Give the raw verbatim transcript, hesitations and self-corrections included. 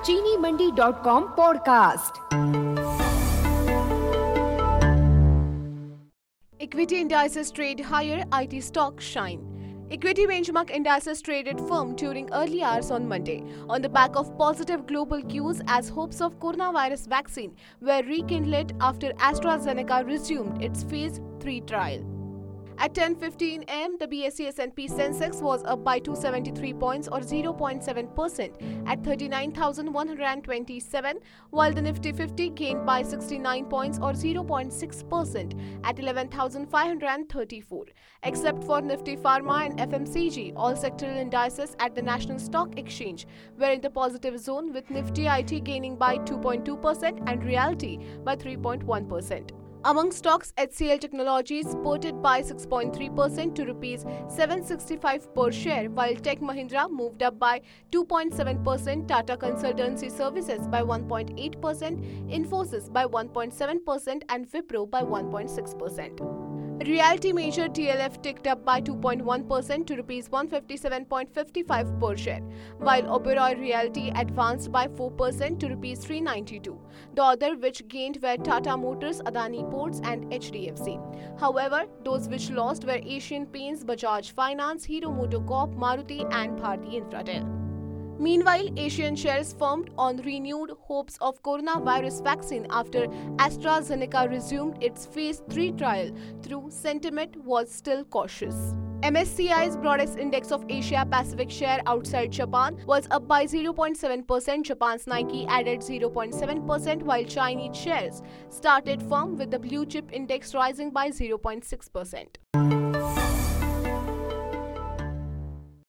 चीनी Mandi dot com podcast. Equity indices trade higher, I T stocks shine. Equity benchmark indices traded firm during early hours on Monday on the back of positive global cues as hopes of coronavirus vaccine were rekindled after AstraZeneca resumed its phase three trial. At ten fifteen a m, the B S E S and P Sensex was up by two hundred seventy-three points or zero point seven percent at thirty-nine thousand one hundred twenty-seven, while the Nifty fifty gained by sixty-nine points or zero point six percent at eleven thousand five hundred thirty-four. Except for Nifty Pharma and F M C G, all sectoral indices at the National Stock Exchange were in the positive zone, with Nifty I T gaining by two point two percent and Realty by three point one percent. Among stocks, H C L Technologies spurted by six point three percent to rupees seven sixty-five per share, while Tech Mahindra moved up by two point seven percent, Tata Consultancy Services by one point eight percent, Infosys by one point seven percent and Wipro by one point six percent. Realty Major D L F ticked up by two point one percent to rupees one hundred fifty-seven point five five per share, while Oberoi Realty advanced by four percent to rupees three hundred ninety-two. The other which gained were Tata Motors, Adani Ports and H D F C. However, those which lost were Asian Paints, Bajaj Finance, Hero MotoCorp, Maruti and Bharti Infratel. Meanwhile, Asian shares firmed on renewed hopes of coronavirus vaccine after AstraZeneca resumed its phase three trial, though sentiment was still cautious. M S C I's Broadex Index of Asia Pacific share outside Japan was up by zero point seven percent. Japan's Nikkei added zero point seven percent, while Chinese shares started firm with the Blue Chip Index rising by zero point six percent.